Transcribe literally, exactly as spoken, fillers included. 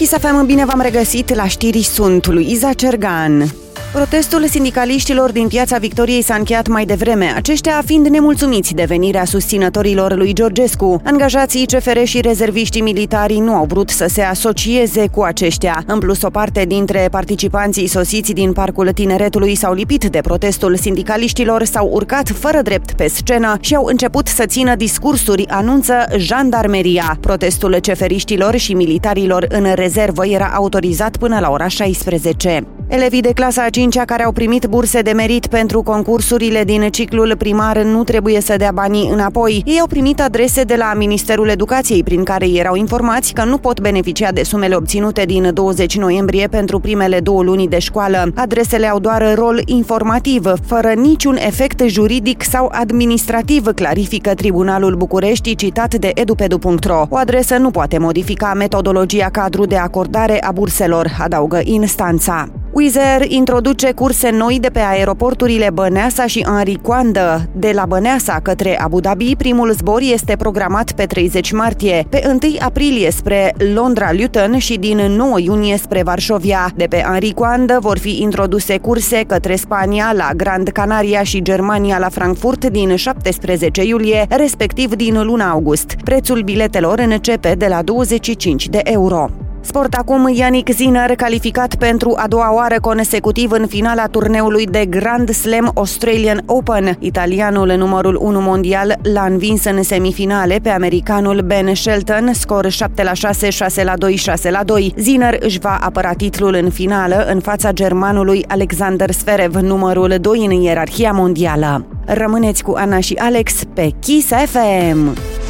Kiss F M, bine v-am regăsit, la știri sunt Luiza Cergan. Protestul sindicaliștilor din Piața Victoriei s-a încheiat mai devreme, aceștia fiind nemulțumiți de venirea susținătorilor lui Georgescu. Angajații C F R și rezerviștii militari nu au vrut să se asocieze cu aceștia. În plus, o parte dintre participanții sosiți din Parcul Tineretului s-au lipit de protestul sindicaliștilor, s-au urcat fără drept pe scenă și au început să țină discursuri, anunță jandarmeria. Protestul ceferiștilor și militarilor în rezervă era autorizat până la ora șaisprezece. Elevii de clasa a cincea care au primit burse de merit pentru concursurile din ciclul primar nu trebuie să dea banii înapoi. Ei au primit adrese de la Ministerul Educației prin care erau informați că nu pot beneficia de sumele obținute din douăzeci noiembrie pentru primele două luni de școală. Adresele au doar rol informativ, fără niciun efect juridic sau administrativ, clarifică Tribunalul București, citat de edupedu punct ro. O adresă nu poate modifica metodologia cadru de acordare a burselor, adaugă instanța. Wizz Air introduce curse noi de pe aeroporturile Băneasa și Henri Coandă. De la Băneasa către Abu Dhabi, primul zbor este programat pe treizeci martie, pe întâi aprilie spre Londra Luton și din nouă iunie spre Varșovia. De pe Henri Coandă vor fi introduse curse către Spania la Grand Canaria și Germania la Frankfurt din șaptesprezece iulie, respectiv din luna august. Prețul biletelor începe de la douăzeci și cinci de euro. Sport acum, Jannik Sinner, calificat pentru a doua oară consecutiv în finala turneului de Grand Slam Australian Open. Italianul numărul unu mondial l-a învins în semifinale pe americanul Ben Shelton, scor șapte la șase, șase la doi, șase la doi. Sinner își va apăra titlul în finală în fața germanului Alexander Zverev, numărul doi în ierarhia mondială. Rămâneți cu Ana și Alex pe Kiss F M.